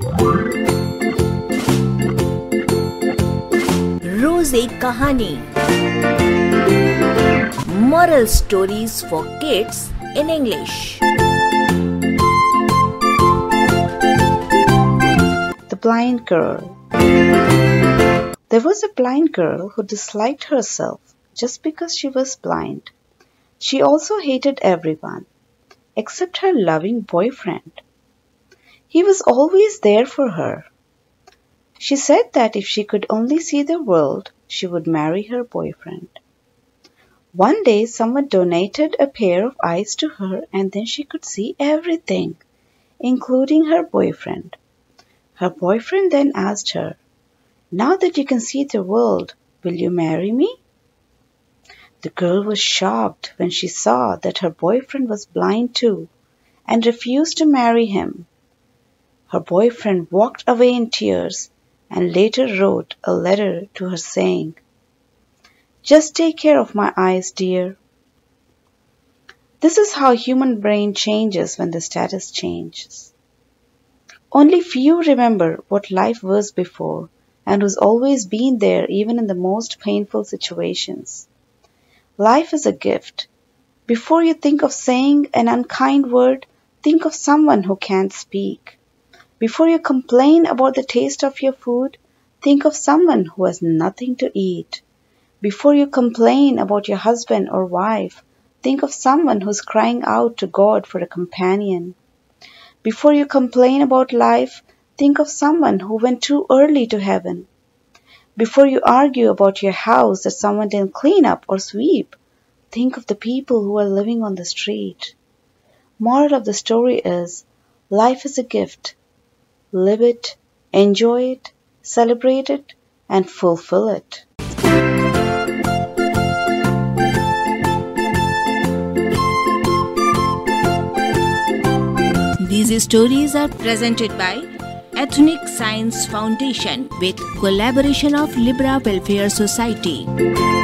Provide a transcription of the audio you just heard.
रोज एक कहानी. Moral stories for kids in English. The Blind Girl. There was a blind girl who disliked herself just because she was blind. She also hated everyone, except her loving boyfriend. He was always there for her. She said that if she could only see the world, she would marry her boyfriend. One day, someone donated a pair of eyes to her, and then she could see everything, including her boyfriend. Her boyfriend then asked her, "Now that you can see the world, will you marry me?" The girl was shocked when she saw that her boyfriend was blind too and refused to marry him. Her boyfriend walked away in tears and later wrote a letter to her saying, "Just take care of my eyes, dear." This is how human brain changes when the status changes. Only few remember what life was before and who's always been there even in the most painful situations. Life is a gift. Before you think of saying an unkind word, think of someone who can't speak. Before you complain about the taste of your food, think of someone who has nothing to eat. Before you complain about your husband or wife, think of someone who's crying out to God for a companion. Before you complain about life, think of someone who went too early to heaven. Before you argue about your house that someone didn't clean up or sweep, think of the people who are living on the street. Moral of the story is, life is a gift. Live it, enjoy it, celebrate it, and fulfill it. These stories are presented by Ethnic Science Foundation with collaboration of Libra Welfare Society.